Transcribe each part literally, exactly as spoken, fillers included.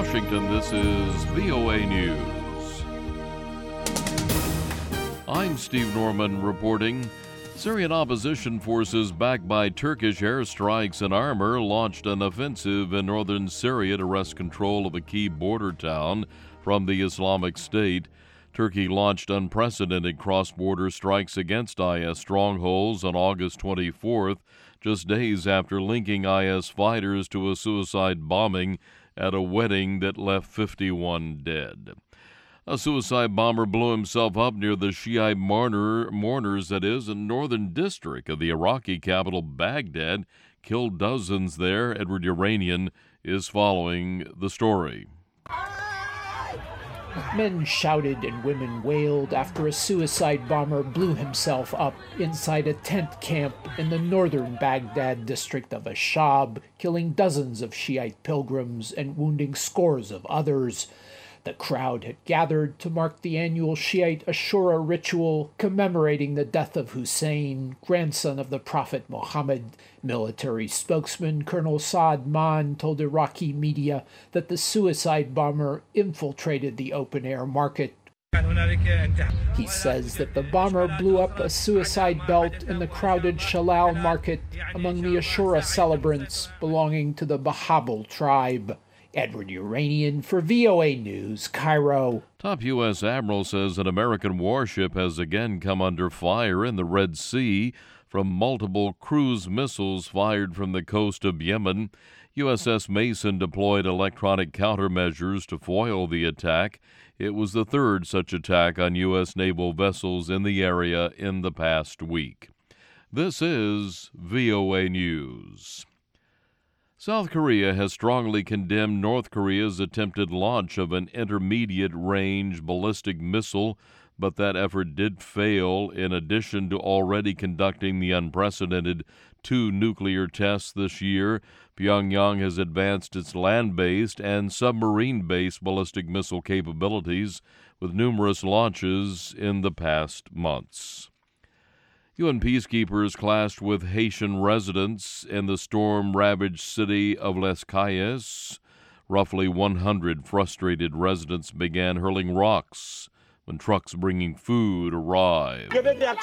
Washington, this is V O A News. I'm Steve Norman reporting. Syrian opposition forces backed by Turkish airstrikes and armor launched an offensive in northern Syria to wrest control of a key border town from the Islamic State. Turkey launched unprecedented cross-border strikes against I S strongholds on August twenty-fourth, just days after linking I S fighters to a suicide bombing at a wedding that left fifty-one dead. A suicide bomber blew himself up near the Shiite mourner, mourners, that is, in northern district of the Iraqi capital Baghdad, killed dozens there. Edward Uranian is following the story. Men shouted and women wailed after a suicide bomber blew himself up inside a tent camp in the northern Baghdad district of Ashab, killing dozens of Shiite pilgrims and wounding scores of others. The crowd had gathered to mark the annual Shiite Ashura ritual commemorating the death of Hussein, grandson of the Prophet Muhammad. Military spokesman Colonel Saad Maan told Iraqi media that the suicide bomber infiltrated the open-air market. He says that the bomber blew up a suicide belt in the crowded Shalal market among the Ashura celebrants belonging to the Bahabul tribe. Edward Uranian for V O A News, Cairo. Top U S admiral says an American warship has again come under fire in the Red Sea from multiple cruise missiles fired from the coast of Yemen. U S S Mason deployed electronic countermeasures to foil the attack. It was the third such attack on U S naval vessels in the area in the past week. This is V O A News. South Korea has strongly condemned North Korea's attempted launch of an intermediate-range ballistic missile, but that effort did fail in addition to already conducting the unprecedented two nuclear tests this year. Pyongyang has advanced its land-based and submarine-based ballistic missile capabilities with numerous launches in the past months. U N peacekeepers clashed with Haitian residents in the storm-ravaged city of Les Cayes. Roughly one hundred frustrated residents began hurling rocks when trucks bringing food arrived.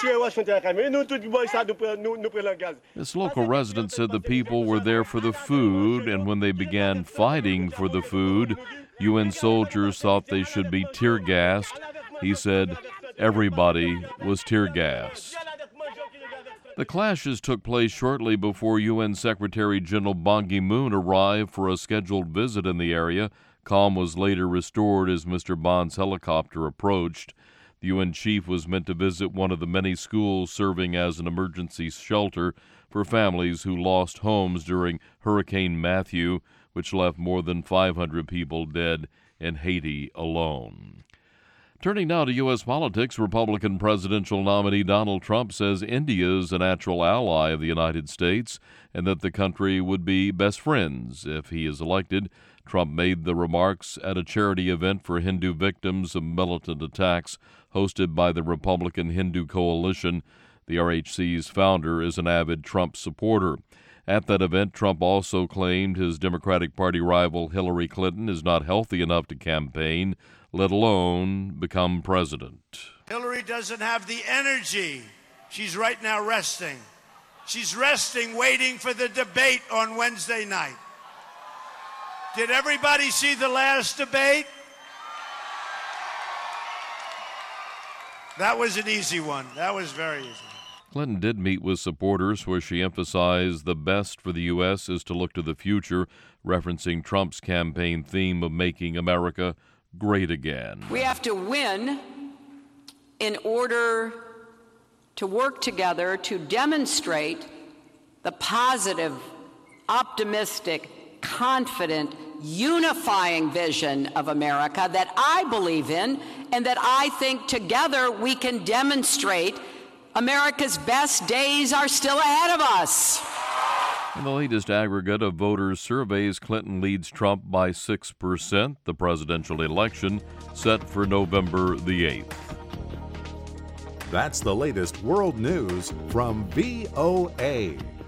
This local resident said the people were there for the food, and when they began fighting for the food, U N soldiers thought they should be tear-gassed. He said everybody was tear-gassed. The clashes took place shortly before U N Secretary General Ban Ki-moon arrived for a scheduled visit in the area. Calm was later restored as Mister Ban's helicopter approached. The U N chief was meant to visit one of the many schools serving as an emergency shelter for families who lost homes during Hurricane Matthew, which left more than five hundred people dead in Haiti alone. Turning now to U S politics, Republican presidential nominee Donald Trump says India is a natural ally of the United States and that the country would be best friends if he is elected. Trump made the remarks at a charity event for Hindu victims of militant attacks hosted by the Republican Hindu Coalition. The R H C's founder is an avid Trump supporter. At that event, Trump also claimed his Democratic Party rival Hillary Clinton is not healthy enough to campaign, let alone become president. Hillary doesn't have the energy. She's right now resting. She's resting, waiting for the debate on Wednesday night. Did everybody see the last debate? That was an easy one. That was very easy. Clinton did meet with supporters where she emphasized the best for the U S is to look to the future, referencing Trump's campaign theme of making America great again. We have to win in order to work together to demonstrate the positive, optimistic, confident, unifying vision of America that I believe in and that I think together we can demonstrate America's best days are still ahead of us. In the latest aggregate of voters' surveys, Clinton leads Trump by six percent. The presidential election set for November the eighth. That's the latest world news from V O A.